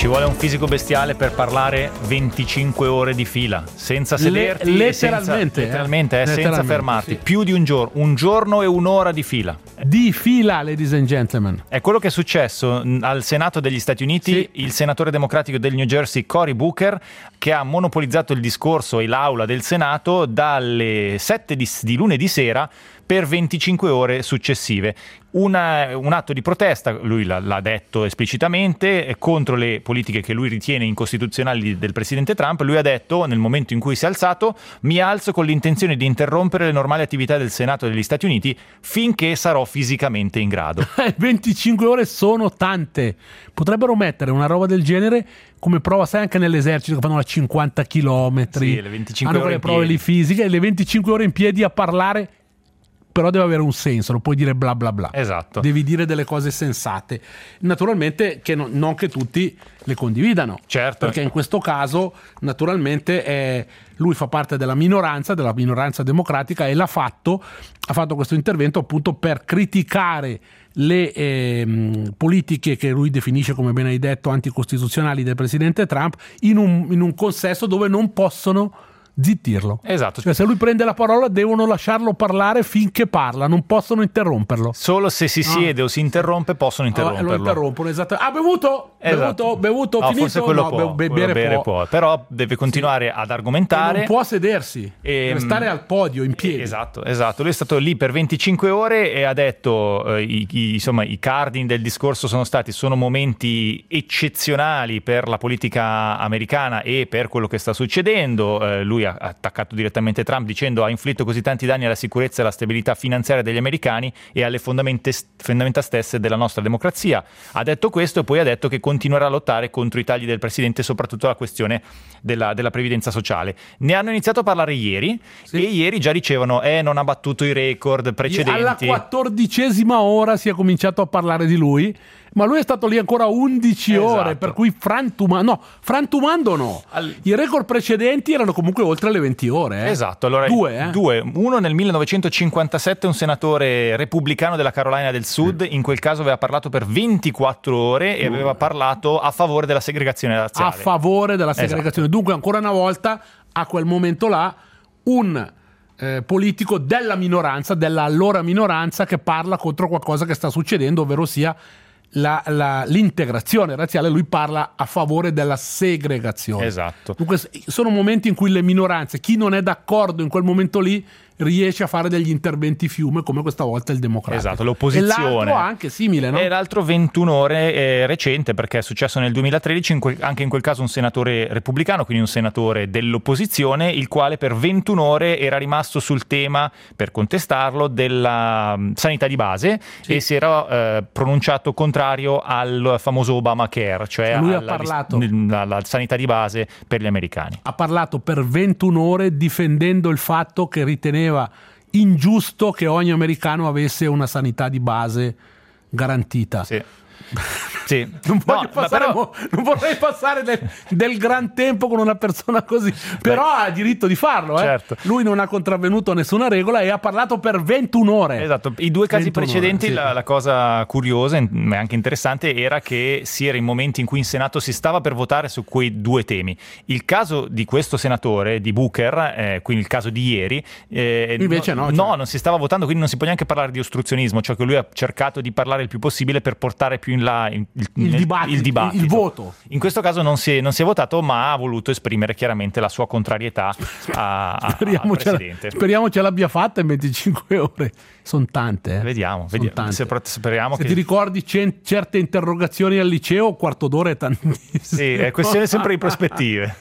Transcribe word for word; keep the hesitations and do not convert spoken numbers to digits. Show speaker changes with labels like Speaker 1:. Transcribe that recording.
Speaker 1: Ci vuole un fisico bestiale per parlare venticinque ore di fila, senza sederti,
Speaker 2: Le-
Speaker 1: e senza,
Speaker 2: letteralmente, eh.
Speaker 1: letteralmente, eh, senza
Speaker 2: Letteralmente,
Speaker 1: fermarti.
Speaker 2: sì.
Speaker 1: Più di un giorno, un giorno e un'ora di fila.
Speaker 2: Di fila, ladies and gentlemen.
Speaker 1: È quello che è successo mh, al Senato degli Stati Uniti.
Speaker 2: Sì.
Speaker 1: Il senatore democratico del New Jersey, Cory Booker, che ha monopolizzato il discorso e l'aula del Senato dalle sette di, di lunedì sera per venticinque ore successive. Una, un atto di protesta, lui l'ha, l'ha detto esplicitamente, contro le politiche che lui ritiene incostituzionali del presidente Trump. Lui ha detto, nel momento in cui si è alzato: mi alzo con l'intenzione di interrompere le normali attività del Senato degli Stati Uniti finché sarò fisicamente in grado.
Speaker 2: venticinque ore sono tante. Potrebbero mettere una roba del genere come prova, sai, anche nell'esercito che fanno a cinquanta chilometri.
Speaker 1: Sì, le venticinque
Speaker 2: hanno
Speaker 1: ore
Speaker 2: quelle
Speaker 1: in
Speaker 2: prove
Speaker 1: piedi.
Speaker 2: lì fisiche, le venticinque ore in piedi a parlare. Però deve avere un senso, non puoi dire bla bla bla.
Speaker 1: Esatto.
Speaker 2: Devi dire delle cose sensate. Naturalmente che non, non che tutti le condividano.
Speaker 1: Certo.
Speaker 2: Perché in questo caso, naturalmente, eh, lui fa parte della minoranza, della minoranza democratica, e l'ha fatto, ha fatto questo intervento appunto per criticare le eh, politiche che lui definisce, come ben hai detto, anticostituzionali del presidente Trump, in un, in un consesso dove non possono zittirlo.
Speaker 1: Esatto.
Speaker 2: Cioè, se lui prende la parola devono lasciarlo parlare finché parla, non possono interromperlo.
Speaker 1: Solo se si siede
Speaker 2: Ah.
Speaker 1: o si interrompe possono interromperlo.
Speaker 2: Lo interrompono, esatto. Ha bevuto?
Speaker 1: Esatto.
Speaker 2: Bevuto? Bevuto?
Speaker 1: No,
Speaker 2: finito?
Speaker 1: forse quello
Speaker 2: no,
Speaker 1: può,
Speaker 2: be-
Speaker 1: quello
Speaker 2: bere,
Speaker 1: bere
Speaker 2: può.
Speaker 1: può, però deve continuare ad argomentare.
Speaker 2: E non può sedersi,
Speaker 1: E,
Speaker 2: deve stare al podio in piedi.
Speaker 1: Esatto, esatto. Lui è stato lì per venticinque ore e ha detto, eh, i, i- insomma, i cardini del discorso sono stati: sono momenti eccezionali per la politica americana e per quello che sta succedendo. Eh, lui ha attaccato direttamente Trump dicendo: ha inflitto così tanti danni alla sicurezza e alla stabilità finanziaria degli americani e alle fondamenta, fondamenta stesse della nostra democrazia. Ha detto questo e poi ha detto che continuerà a lottare contro i tagli del presidente, soprattutto la questione della, della previdenza sociale. Ne hanno iniziato a parlare ieri,
Speaker 2: Sì.
Speaker 1: e ieri già dicevano eh non ha battuto i record precedenti.
Speaker 2: Alla quattordicesima ora si è cominciato a parlare di lui, ma lui è stato lì ancora undici
Speaker 1: Esatto.
Speaker 2: ore, per cui frantumando, no, frantumando no.
Speaker 1: Al-
Speaker 2: I record precedenti erano comunque oltre le venti ore. Eh.
Speaker 1: Esatto, allora
Speaker 2: Due, eh?
Speaker 1: due. Uno nel millenovecentocinquantasette, un senatore repubblicano della Carolina del Sud, in quel caso aveva parlato per ventiquattro ore e aveva parlato a favore della segregazione razziale.
Speaker 2: A favore della segregazione.
Speaker 1: Esatto.
Speaker 2: Dunque, ancora una volta, a quel momento là, un eh, politico della minoranza, della allora minoranza, che parla contro qualcosa che sta succedendo, ovvero sia la- la- l'integrazione razziale. Lui parla a favore della segregazione.
Speaker 1: Esatto.
Speaker 2: Dunque, s- sono momenti in cui le minoranze, chi non è d'accordo in quel momento lì, riesce a fare degli interventi fiume, come questa volta il democratico.
Speaker 1: Esatto, l'opposizione.
Speaker 2: E l'altro anche simile, no?
Speaker 1: E l'altro ventuno ore è recente, perché è successo nel duemilatredici, in quel- anche in quel caso un senatore repubblicano, quindi un senatore dell'opposizione, il quale per ventuno ore era rimasto sul tema, per contestarlo, della mh, sanità di base,
Speaker 2: Sì.
Speaker 1: e si era eh, pronunciato contrario al famoso Obamacare, cioè
Speaker 2: Lui ha
Speaker 1: alla,
Speaker 2: parlato.
Speaker 1: alla sanità di base per gli americani.
Speaker 2: Ha parlato per ventuno ore difendendo il fatto che riteneva ingiusto che ogni americano avesse una sanità di base garantita.
Speaker 1: Sì. Sì.
Speaker 2: Non,
Speaker 1: No,
Speaker 2: voglio
Speaker 1: ma
Speaker 2: passare
Speaker 1: però-
Speaker 2: mo- non vorrei passare del, del gran tempo con una persona così, però ha diritto di farlo. Eh?
Speaker 1: Certo.
Speaker 2: Lui non ha contravvenuto a nessuna regola e ha parlato per ventuno ore.
Speaker 1: Esatto, i due casi
Speaker 2: ventuno
Speaker 1: precedenti,
Speaker 2: ore, sì.
Speaker 1: la, la cosa curiosa e anche interessante era che si era in momenti in cui in Senato si stava per votare su quei due temi. Il caso di questo senatore, di Booker, eh, quindi il caso di ieri, eh,
Speaker 2: Invece no, cioè-
Speaker 1: no, non si stava votando, quindi non si può neanche parlare di ostruzionismo, cioè che lui ha cercato di parlare il più possibile per portare più in là il, il,
Speaker 2: Il
Speaker 1: nel-
Speaker 2: dibattito,
Speaker 1: il dibattito.
Speaker 2: il voto.
Speaker 1: In questo caso non si, è, non si è votato, ma ha voluto esprimere chiaramente la sua contrarietà a, a, al
Speaker 2: Speriamo ce,
Speaker 1: presidente.
Speaker 2: speriamo ce l'abbia fatta in venticinque ore. Sono tante. Eh.
Speaker 1: Vediamo,
Speaker 2: Son
Speaker 1: vediamo.
Speaker 2: tante.
Speaker 1: Se- speriamo
Speaker 2: Se
Speaker 1: che
Speaker 2: ti ricordi cen- certe interrogazioni al liceo, quarto d'ora è tantissimo.
Speaker 1: sì, è questione sempre di prospettive.